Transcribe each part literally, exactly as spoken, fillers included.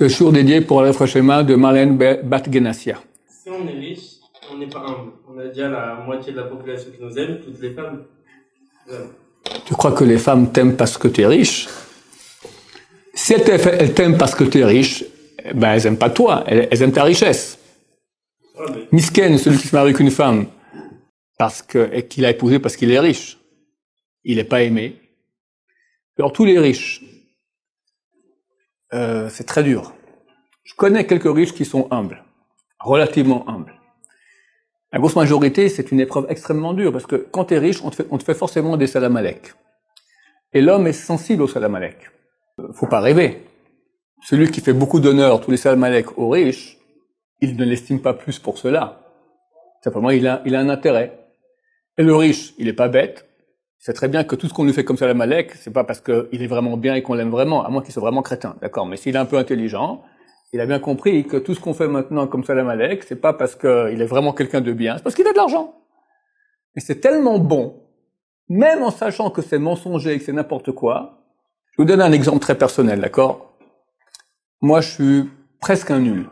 Ce jour dédié pour le schéma de Marlène Bat Genassia. Si on est riche, on n'est pas humble. On a déjà la moitié de la population qui nous aime, toutes les femmes. Tu crois que les femmes t'aiment parce que tu es riche? Si elles t'aiment parce que tu es riche, ben elles n'aiment pas toi, elles, elles aiment ta richesse. Ouais, mais... Misken, celui qui se marie avec une femme parce que, et qu'il a épousé parce qu'il est riche, il n'est pas aimé. Alors tous les riches, euh, c'est très dur. Je connais quelques riches qui sont humbles, relativement humbles. La grosse majorité, c'est une épreuve extrêmement dure, parce que quand tu es riche, on te, fait, on te fait forcément des salam alek. Et l'homme est sensible au salam alek. Faut pas rêver. Celui qui fait beaucoup d'honneur, tous les salam alek aux riches, il ne l'estime pas plus pour cela. Simplement, il a, il a un intérêt. Et le riche, il est pas bête. Il sait très bien que tout ce qu'on lui fait comme salam alek, c'est pas parce qu'il est vraiment bien et qu'on l'aime vraiment, à moins qu'il soit vraiment crétin. D'accord? Mais s'il est un peu intelligent, il a bien compris que tout ce qu'on fait maintenant comme salam alek, c'est pas parce qu'il est vraiment quelqu'un de bien, c'est parce qu'il a de l'argent. Et c'est tellement bon, même en sachant que c'est mensonger et que c'est n'importe quoi. Je vous donne un exemple très personnel, d'accord? Moi, je suis presque un nul.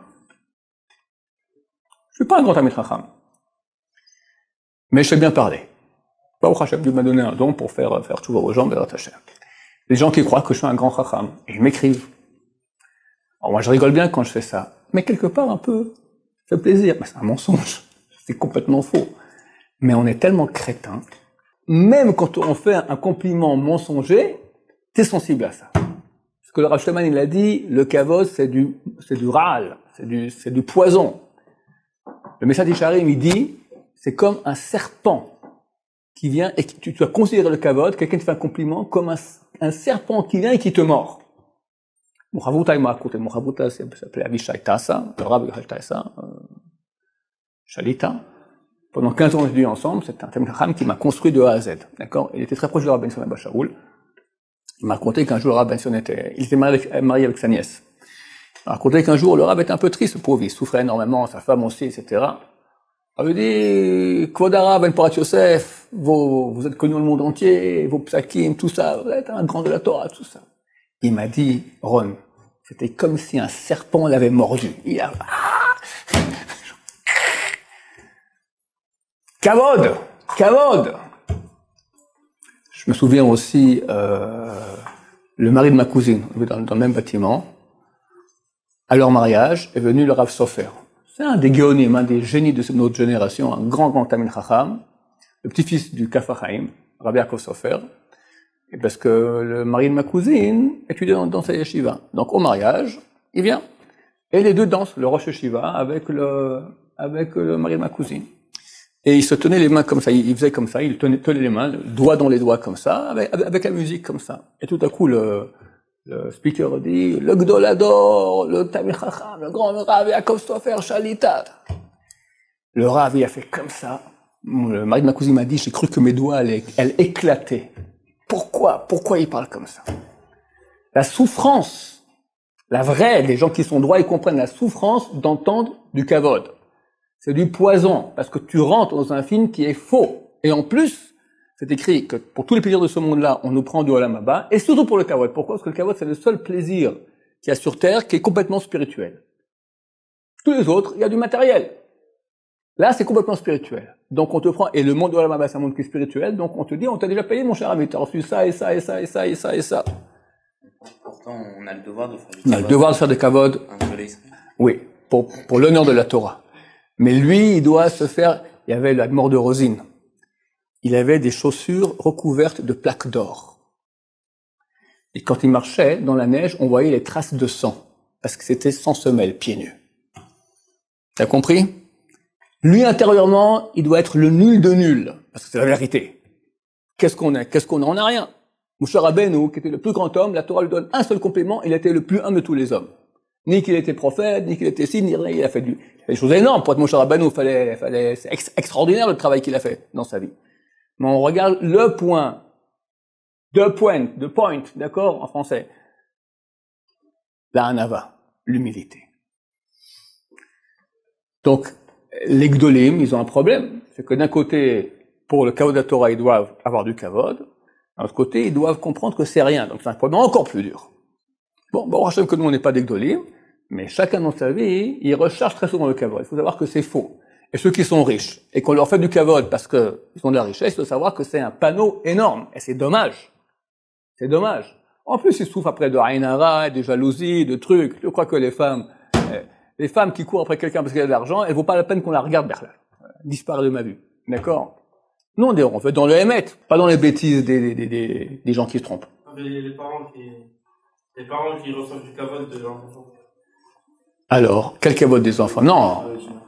Je suis pas un grand Talmid Chacham. Mais je sais bien parler. Baruch Hashem, Dieu m'a donné un don pour faire, faire toujours aux gens, Bezrat Hashem. Les gens qui croient que je suis un grand Chacham, et ils m'écrivent. Alors moi, je rigole bien quand je fais ça. Mais quelque part, un peu, ça fait plaisir. Mais c'est un mensonge. C'est complètement faux. Mais on est tellement crétin. Même quand on fait un compliment mensonger, t'es sensible à ça. Parce que le Rav Shloman, il a dit, le kavod, c'est du, c'est du râle. C'est du, c'est du poison. Le Message d'Isharim, il dit, c'est comme un serpent qui vient et qui, tu dois considérer le kavod, quelqu'un te fait un compliment comme un, un serpent qui vient et qui te mord. Mon Ravouta, il m'a raconté, mon Ravouta, il s'appelait Avishai Tassa, le Rav Avishai Tassa, euh, Shalita. Pendant quinze ans, on a étudié ensemble, c'est un Talmid Chacham qui m'a construit de A à Z, d'accord? Il était très proche de Rav Ben Sion Abba Shaul. Il m'a raconté qu'un jour, le Rav Ben Sion était, il était marié avec, marié avec sa nièce. Il m'a raconté qu'un jour, le Rav était un peu triste, le pauvre, il souffrait énormément, sa femme aussi, et cetera. Il avait dit, Kvodara Ben Porat Yosef, vous, vous êtes connu dans le monde entier, vos psakim, tout ça, vous êtes un grand de la Torah, tout ça. Il m'a dit, Ron, c'était comme si un serpent l'avait mordu. Il a, ah Kavod! Kavod! Je me souviens aussi, euh, le mari de ma cousine, dans, dans le même bâtiment, à leur mariage, est venu le Rav Sofer. C'est un des géonim, un des génies de notre génération, un grand, grand Talmid Chacham, le petit-fils du Kaf HaChaim, Rabbi Yaakov Sofer, et parce que le mari de ma cousine étudiait dans, dans sa yeshiva. Donc au mariage, il vient, et les deux dansent le Rosh Yeshiva avec le, avec le mari de ma cousine. Et il se tenait les mains comme ça, il faisait comme ça, il tenait, tenait les mains, doigts dans les doigts comme ça, avec, avec la musique comme ça. Et tout à coup, le, le speaker dit, le Gdolador, le Talmid Chacham, le grand Rav Yaakov Sofer, Shalita. Le Rav, il a fait comme ça. Le mari de ma cousine m'a dit, j'ai cru que mes doigts allaient, elles éclataient. Pourquoi? Pourquoi il parle comme ça? La souffrance, la vraie, les gens qui sont droits, ils comprennent la souffrance d'entendre du kavod. C'est du poison, parce que tu rentres dans un film qui est faux. Et en plus, c'est écrit que pour tous les plaisirs de ce monde-là, on nous prend du olam haba, et surtout pour le kavod. Pourquoi? Parce que le kavod, c'est le seul plaisir qu'il y a sur Terre qui est complètement spirituel. Tous les autres, il y a du matériel. Là, c'est complètement spirituel. Donc, on te prend, et le monde de olam haba, c'est un monde qui est spirituel, donc on te dit, on t'a déjà payé, mon cher ami, t'as reçu ça, et ça, et ça, et ça, et ça, et ça. Pourtant, on a le devoir de faire du On a le devoir de faire des kavod. Oui, pour, pour l'honneur de la Torah. Mais lui, il doit se faire, il y avait la mort de Rosine. Il avait des chaussures recouvertes de plaques d'or. Et quand il marchait dans la neige, on voyait les traces de sang. Parce que c'était sans semelle, pieds nus. T'as compris? Lui, intérieurement, il doit être le nul de nul. Parce que c'est la vérité. Qu'est-ce qu'on est? Qu'est-ce qu'on a? On n'a rien. Moshe Rabbeinu, qui était le plus grand homme, la Torah lui donne un seul complément, il était le plus humble de tous les hommes. Ni qu'il était prophète, ni qu'il était si, ni rien, il a fait du, il a fait des choses énormes. Pour être Moshe Rabbeinu, fallait, fallait, c'est ex- extraordinaire le travail qu'il a fait dans sa vie. Mais on regarde le point, the point, the point, d'accord, en français. La hanava, l'humilité. Donc, les gdolim, ils ont un problème. C'est que d'un côté, pour le kavod de la Torah, ils doivent avoir du kavod. D'un autre côté, ils doivent comprendre que c'est rien. Donc, c'est un problème encore plus dur. Bon, bon, Hachem, que nous, on n'est pas des gdolim, Mais chacun dans sa vie, il recherche très souvent le kavod. Il faut savoir que c'est faux. Et ceux qui sont riches, et qu'on leur fait du kavod parce qu'ils ont de la richesse, il faut savoir que c'est un panneau énorme. Et c'est dommage. C'est dommage. En plus, ils souffrent après de haïnara, de jalousie, de trucs. Je crois que les femmes, euh, les femmes qui courent après quelqu'un parce qu'elle a de l'argent, elles vaut pas la peine qu'on la regarde, Berlin. Disparaît de ma vue. D'accord? Non, on veut dans le émet, pas dans les bêtises des, des, des, des gens qui se trompent. Les, les parents qui, les parents qui reçoivent du kavod de leurs enfants. Alors, quel kavod des enfants? Non.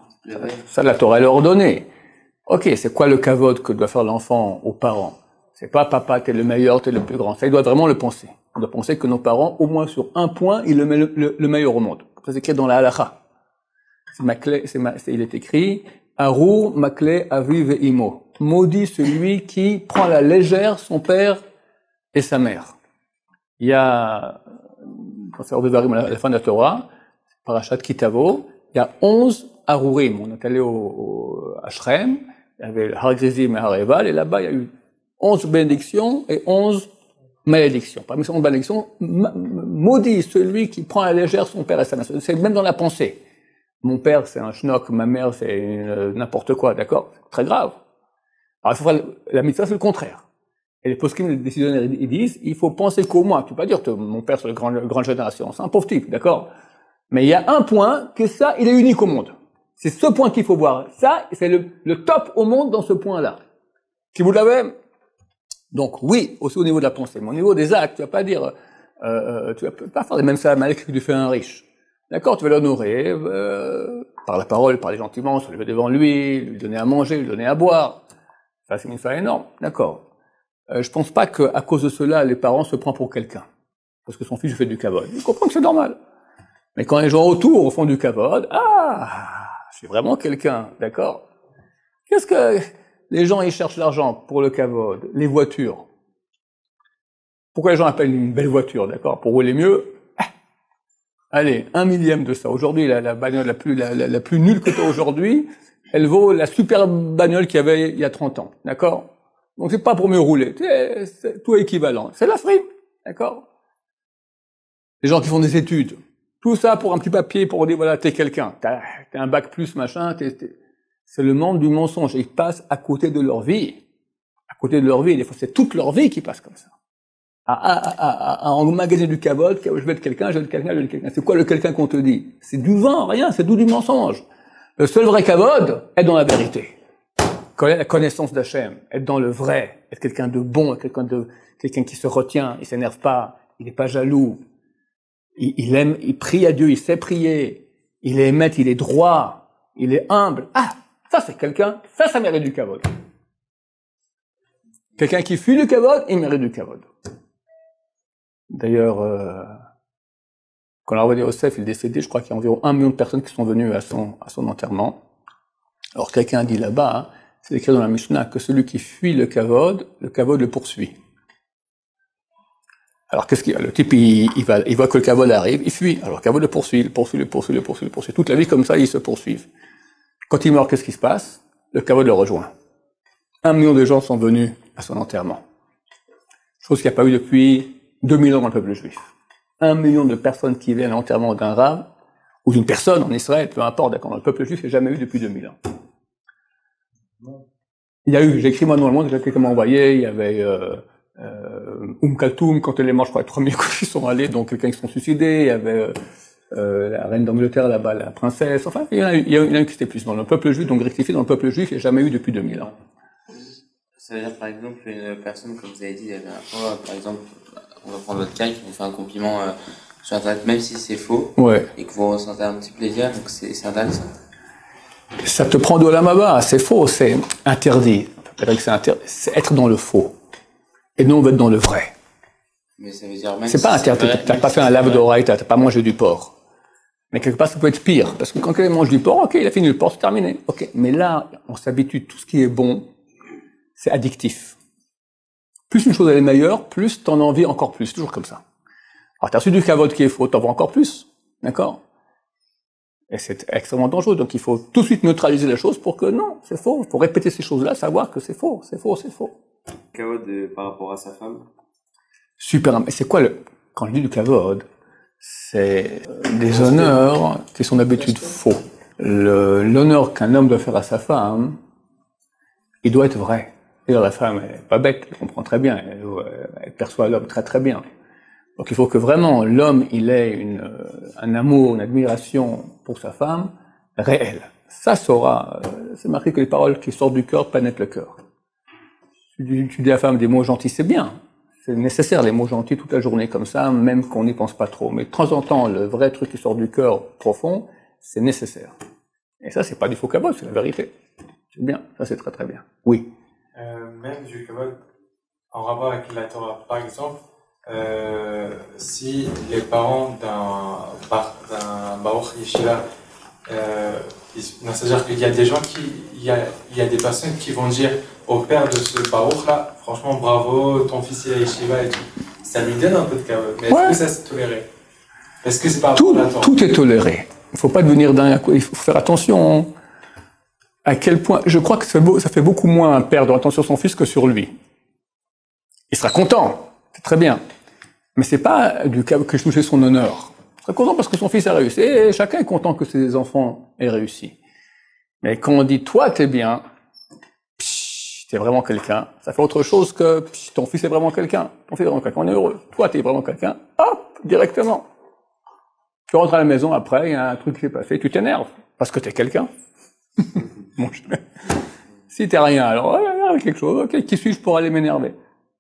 Ça, la Torah leur ordonné. Ok, c'est quoi le kavod que doit faire l'enfant aux parents? C'est pas papa, t'es le meilleur, t'es le plus grand. Ça, il doit vraiment le penser. On doit penser que nos parents, au moins sur un point, ils le mettent le, le, le meilleur au monde. Ça, c'est écrit dans la halakha. C'est ma clé, c'est ma, c'est, il est écrit, Arur makle aviv et imo. Maudit celui qui prend à la légère son père et sa mère. Il y a, quand c'est Ordevarim à la fin de la Torah, Parashat Kitavo, il y a onze Arurim. On est allé au, au à Shrem, il y avait le Har Grizim et Har Eval, et là-bas il y a eu onze bénédictions et onze malédictions. Parmi ces onze bénédictions, maudit celui qui prend à la légère son père et sa mère. C'est même dans la pensée. Mon père c'est un schnock, ma mère c'est euh, n'importe quoi, d'accord? C'est très grave. Alors il faut faire, la mitzvah c'est le contraire. Et les poskim, les décisionnaires, ils disent, il faut penser qu'au moins, tu peux pas dire que mon père c'est le grand, grande génération, c'est un pauvre type, d'accord? Mais il y a un point, que ça, il est unique au monde. C'est ce point qu'il faut voir. Ça, c'est le, le top au monde dans ce point-là. Si vous l'avez, donc oui, aussi au niveau de la pensée, mais au niveau des actes, tu vas pas dire, euh, tu vas pas faire les mêmes salamales que tu fais un riche. D'accord? Tu vas l'honorer, euh, par la parole, parler gentiment, se lever devant lui, lui donner à manger, lui donner à boire. Ça, c'est une fois énorme. D'accord. Euh, je pense pas qu'à cause de cela, les parents se prennent pour quelqu'un. Parce que son fils fait du kavod. Ils comprennent que c'est normal. Mais quand les gens autour font du kavod, ah, je suis vraiment quelqu'un, d'accord? Qu'est-ce que les gens, ils cherchent l'argent pour le kavod? Les voitures. Pourquoi les gens appellent une belle voiture, d'accord? Pour rouler mieux? Ah, allez, un millième de ça. Aujourd'hui, la, la bagnole la plus, la, la, la plus nulle que tu as aujourd'hui, elle vaut la super bagnole qu'il y avait il y a trente ans, d'accord? Donc c'est pas pour mieux rouler, c'est, c'est tout équivalent. C'est la frime, d'accord? Les gens qui font des études, tout ça pour un petit papier pour dire voilà, t'es quelqu'un, t'as, t'as un bac plus machin, t'es, t'es... c'est le monde du mensonge. Ils passent à côté de leur vie, à côté de leur vie. Des fois, c'est toute leur vie qui passe comme ça. À, à, à, à, à emmagasiner du kavod, je vais être quelqu'un, je vais être quelqu'un, je vais être quelqu'un. C'est quoi le quelqu'un qu'on te dit? C'est du vent, rien, c'est tout du mensonge. Le seul vrai kavod est dans la vérité. La connaissance d'Hachem, être dans le vrai, être quelqu'un de bon, quelqu'un de, quelqu'un qui se retient, il s'énerve pas, il n'est pas jaloux, il, il aime, il prie à Dieu, il sait prier, il est émet, il est droit, il est humble. Ah, ça c'est quelqu'un, ça, ça mérite du kavod. Quelqu'un qui fuit du kavod, il mérite du kavod. D'ailleurs, euh, quand l'Arvadi Yosef il est décédé, je crois qu'il y a environ un million de personnes qui sont venues à son, à son enterrement. Alors quelqu'un a dit là-bas, hein, c'est écrit dans la Mishnah que celui qui fuit le kavod, le kavod le poursuit. Alors qu'est-ce qu'il y a? Le type, il, il, va, il voit que le kavod arrive, il fuit. Alors le kavod le poursuit, le poursuit, le poursuit, le poursuit, le poursuit. Toute la vie comme ça, ils se poursuivent. Quand il meurt, qu'est-ce qui se passe? Le kavod le rejoint. Un million de gens sont venus à son enterrement. Chose qu'il n'y a pas eu depuis deux mille ans dans le peuple juif. Un million de personnes qui viennent à l'enterrement d'un rave, ou d'une personne en Israël, peu importe, d'accord, dans le peuple juif, il n'y a jamais eu depuis deux mille ans. Il y a eu, j'ai écrit moi dans le monde, quelqu'un m'a envoyé, il y avait euh, euh, Oum Kaltoum, quand elle est morte, je crois, les premiers coups qui sont allés, donc quelqu'un qui se sont suicidés, il y avait euh, la reine d'Angleterre là-bas, la princesse, enfin, il y en a eu, il y en a eu qui étaient plus. Dans le peuple juif, donc rectifié, dans le peuple juif, il n'y a jamais eu depuis deux mille ans. Ça veut dire, par exemple, une personne, comme vous avez dit la dernière fois, par exemple, on va prendre votre cas, qui vous fait un compliment euh, sur Internet, même si c'est faux, ouais, et que vous ressentez un petit plaisir, donc c'est, c'est intéressant. Ça te prend de la maba, c'est faux, c'est interdit. C'est, c'est, interdit. C'est être dans le faux. Et nous, on veut être dans le vrai. Mais ça veut dire même c'est si pas interdit, c'est vrai, t'as pas fait un lave d'oreille, t'as pas mangé du porc. Mais quelque part, ça peut être pire. Parce que quand quelqu'un mange du porc, ok, il a fini le porc, c'est terminé. Ok. Mais là, on s'habitue, tout ce qui est bon, c'est addictif. Plus une chose elle est meilleure, plus t'en as envie encore plus. Toujours comme ça. Alors, t'as reçu du kavod qui est faux, t'en veux encore plus. D'accord? Et c'est extrêmement dangereux. Donc, il faut tout de suite neutraliser la chose pour que non, c'est faux. Il faut répéter ces choses-là, savoir que c'est faux, c'est faux, c'est faux. Kavod par rapport à sa femme. Super. Mais c'est quoi le, quand je dis du kavod, c'est des honneurs qui sont d'habitude faux. Le, l'honneur qu'un homme doit faire à sa femme, il doit être vrai. Et la femme elle est pas bête, elle comprend très bien, elle, elle perçoit l'homme très très bien. Donc il faut que vraiment l'homme il ait une, un amour, une admiration pour sa femme réelle. Ça saura, c'est marqué que les paroles qui sortent du cœur pénètrent le cœur. Tu, tu dis à la femme des mots gentils, c'est bien. C'est nécessaire les mots gentils toute la journée comme ça, même qu'on n'y pense pas trop. Mais de temps en temps, le vrai truc qui sort du cœur profond, c'est nécessaire. Et ça, c'est pas du faux cabot, c'est la vérité. C'est bien, ça c'est très très bien. Oui. Euh, même du cabot, en rapport avec la Torah, par exemple, euh, si les parents d'un d'un Baruch Yeshiva, euh, non, c'est-à-dire qu'il y a des gens qui, il y a, il y a des personnes qui vont dire au père de ce Baruch là, franchement bravo, ton fils il est Yeshiva et tout. Ça lui donne un peu de cabot. Mais est-ce ouais. que ça c'est toléré? Est-ce que c'est pas tout, tout est toléré. Il ne faut pas devenir d'un coup. Il faut faire attention à quel point. Je crois que ça fait beaucoup moins un père de attention sur son fils que sur lui. Il sera content, c'est très bien. Mais c'est pas du cas que je touchais son honneur. Il sera content parce que son fils a réussi. Et chacun est content que ses enfants aient réussi. Mais quand on dit toi t'es bien, t'es vraiment quelqu'un, ça fait autre chose que psh, ton fils est vraiment quelqu'un. Ton fils est vraiment quelqu'un, on est heureux. Toi t'es vraiment quelqu'un, hop, directement. Tu rentres à la maison après, il y a un truc qui s'est passé, tu t'énerves parce que t'es quelqu'un. Bon, je... Si t'es rien, alors il y a quelque chose. Ok, qui suis-je pour aller m'énerver?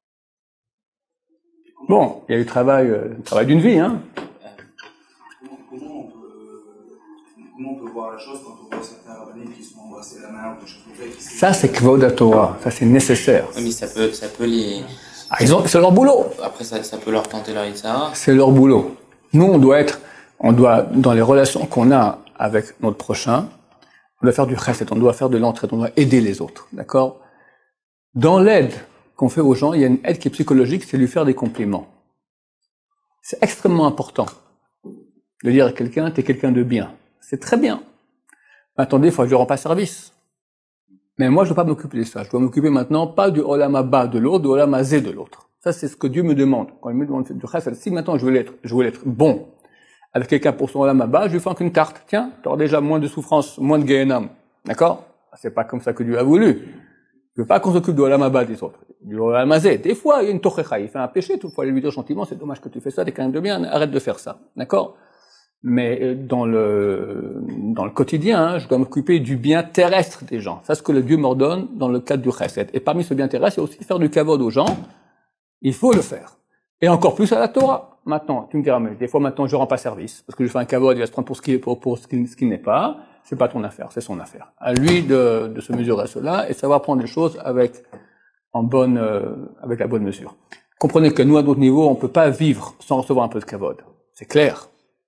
Bon, il y a eu le travail, euh, le travail d'une vie, hein. Comment, comment, on peut, comment on peut voir la chose quand on voit certains rabbins qui se font embrasser la main ou des choses comme ça? Ça, c'est kvod Torah, ça c'est nécessaire. Oui, mais ça peut, ça peut les. Ah, ils ont, c'est leur boulot. Après, ça, ça peut leur tenter leur Yitzhara. C'est leur boulot. Nous, on doit être, on doit, dans les relations qu'on a avec notre prochain, on doit faire du chesed, on doit faire de l'entraide, on doit aider les autres, d'accord? Dans l'aide qu'on fait aux gens, il y a une aide qui est psychologique, c'est lui faire des compliments. C'est extrêmement important de dire à quelqu'un, t'es quelqu'un de bien. C'est très bien. Attendez, il faut que je ne rends pas service. Mais moi, je ne dois pas m'occuper de ça. Je dois m'occuper maintenant pas du olam haba de l'autre, du olam hazé de l'autre. Ça, c'est ce que Dieu me demande. Quand il me demande du chesed, si maintenant je voulais être, je voulais être bon avec quelqu'un pour son olam haba, je lui fais qu'une tarte. Tiens, tu auras déjà moins de souffrance, moins de Gehenam. D'accord? C'est pas comme ça que Dieu a voulu. Je veux pas qu'on s'occupe de olam haba des autres. Du olam hazé. Des fois, il y a une tochecha, il fait un péché, il faut aller lui dire gentiment, c'est dommage que tu fais ça, t'es quand même de bien, arrête de faire ça. D'accord? Mais dans le, dans le quotidien, hein, je dois m'occuper du bien terrestre des gens. C'est ce que le Dieu m'ordonne dans le cadre du chesed. Et parmi ce bien terrestre, il y a aussi faire du kavod aux gens. Il faut le faire. Et encore plus à la Torah. Maintenant, tu me diras, mais des fois maintenant je rends pas service, parce que je fais un kavod, il va se prendre pour ce qui est, pour, pour ce qui, ce qui n'est pas. C'est pas ton affaire, c'est son affaire. À lui de, de se mesurer à cela et savoir prendre les choses avec, en bonne, euh, avec la bonne mesure. Comprenez que nous, à notre niveau, on peut pas vivre sans recevoir un peu de kavod. C'est clair.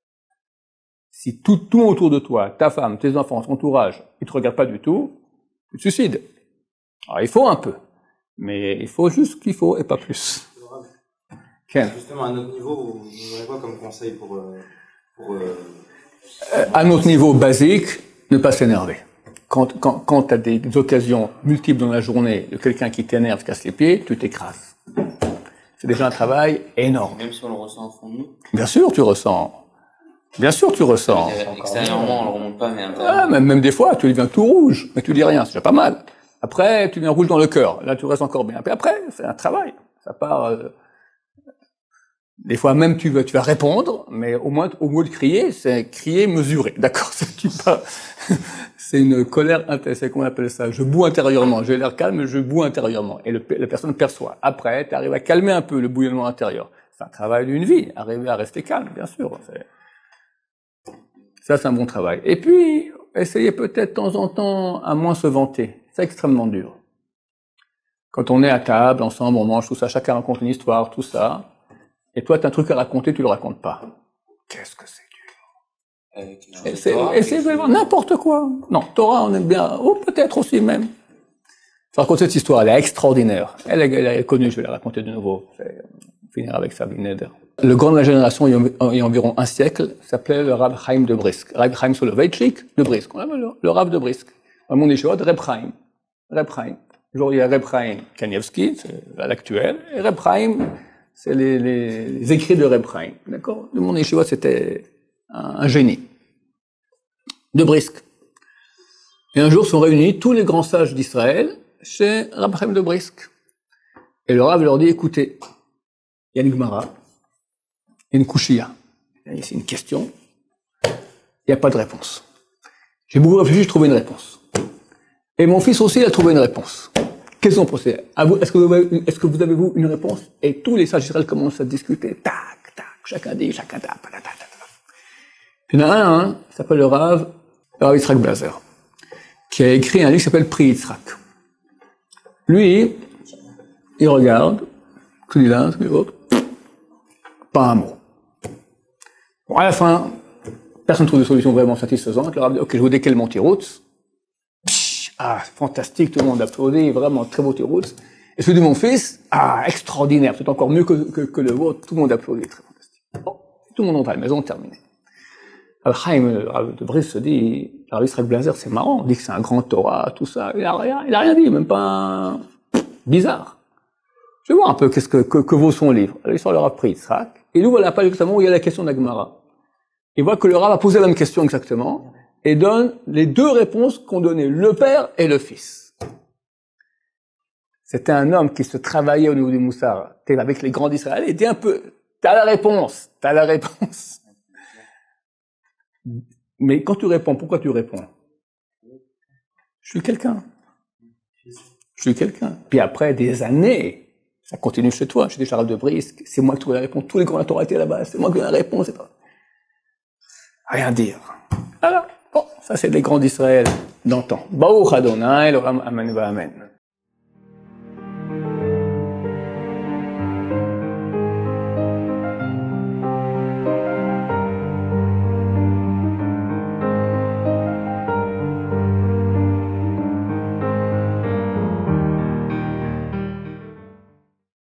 Si tout, tout autour de toi, ta femme, tes enfants, ton entourage, ils te regardent pas du tout, tu te suicides. Alors, il faut un peu. Mais il faut juste ce qu'il faut et pas plus. Ken. Justement, à notre niveau, vous n'aurez quoi comme conseil pour, euh, pour euh... Euh, à notre niveau basique, ne pas s'énerver. Quand, quand, quand tu as des, des occasions multiples dans la journée de quelqu'un qui t'énerve, qui casse les pieds, tu t'écrases. C'est déjà un travail énorme. Même si on le ressent au fond de nous. Bien sûr, tu ressens. Bien sûr, tu ressens. Extérieurement, on le remonte pas, mais intérieurement. Ah, même, même des fois, tu deviens tout rouge, mais tu dis rien, c'est déjà pas mal. Après, tu deviens rouge dans le cœur. Là, tu restes encore bien. Puis après, c'est un travail. Ça part. Euh, Des fois même tu vas, tu vas répondre, mais au moins au lieu de crier, c'est crier mesuré, d'accord? C'est une colère intérieure, c'est qu'on appelle ça. Je boue intérieurement, j'ai l'air calme, je boue intérieurement, et le, la personne perçoit. Après, tu arrives à calmer un peu le bouillonnement intérieur. C'est un travail d'une vie, arriver à rester calme, bien sûr. Ça, c'est un bon travail. Et puis, essayez peut-être de temps en temps à moins se vanter. C'est extrêmement dur. Quand on est à table, ensemble, on mange tout ça, chacun raconte une histoire, tout ça. Et toi, tu as un truc à raconter, tu le racontes pas. Qu'est-ce que c'est dur. Et c'est, et c'est vraiment n'importe quoi. Non, Torah, on aime bien, ou peut-être aussi même. Je raconte cette histoire, elle est extraordinaire. Elle est, elle est connue, je vais la raconter de nouveau. Je vais finir avec ça, Neder. Le grand de la génération, il y a environ un siècle, s'appelait le Rab Chaim de Brisk. Rab Chaim Soloveitchik de Brisk. On appelle le, le Rab de Brisk. Dans mon échelle, Reb Chaim. Reb Chaim. Aujourd'hui, il y a Reb Chaim Kanievski, c'est l'actuel, et Reb Chaim c'est les, les, les écrits de Reb Chaim. D'accord? Le monde yeshiva, c'était un, un génie. De Brisk. Et un jour sont réunis tous les grands sages d'Israël chez Reb Chaim de Brisk. Et le Rav leur dit, écoutez, il y a une Gemara, il y a une Kushia. C'est une question. Il n'y a pas de réponse. J'ai beaucoup réfléchi, j'ai trouvé une réponse. Et mon fils aussi, il a trouvé une réponse. Qu'est-ce qu'on procède? Est-ce que vous avez, est-ce que vous avez vous une réponse? Et tous les sages d'Israël commencent à discuter. Tac, tac, chacun dit, chacun tape, tac, tac, tac. Puis il y en a un, hein, qui s'appelle le Rav, le Rav Yitzhak Blazer, qui a écrit un livre qui s'appelle Pri Yitzhak. Lui, il regarde, tout dit l'un, tout dit l'autre, pas un mot. Bon, à la fin, personne ne trouve de solution vraiment satisfaisante. Le Rav dit, ok, je vous dis quel mon Tiroutz. Ah, fantastique, tout le monde applaudit, vraiment très beau Tiroutz. Et celui de mon fils, ah, extraordinaire, c'est encore mieux que, que, que le vôtre, tout le monde applaudit, très fantastique. Bon, tout le monde rentre à la maison, terminé. Alors, Chaim, le Rav de Brisk se dit, le Rav Yitzhak Blazer, c'est marrant, on dit que c'est un grand Torah, tout ça, il a rien, il a rien dit, même pas un... bizarre. Je vais voir un peu qu'est-ce que, que, que vaut son livre. Alors, il sort le Rav Pri Yitzhak, et il ouvre la page exactement où il y a la question d'Agmara. Il voit que le Rav a posé la même question exactement, et donne les deux réponses qu'ont donné le père et le fils. C'était un homme qui se travaillait au niveau du Moussar, avec les grands d'Israël, et dit un peu, t'as la réponse, t'as la réponse. Mais quand tu réponds, pourquoi tu réponds? Je suis quelqu'un. Je suis quelqu'un. Puis après des années, ça continue chez toi, chez des Charles de Brisk, c'est moi qui trouve la réponse, tous les grands Torah étaient là-bas, c'est moi qui ai la réponse, c'est pas... Rien dire. Alors, bon, ça c'est les grands d'Israël d'antan. Baruch Adonai, l'Olam, Amen, Amen.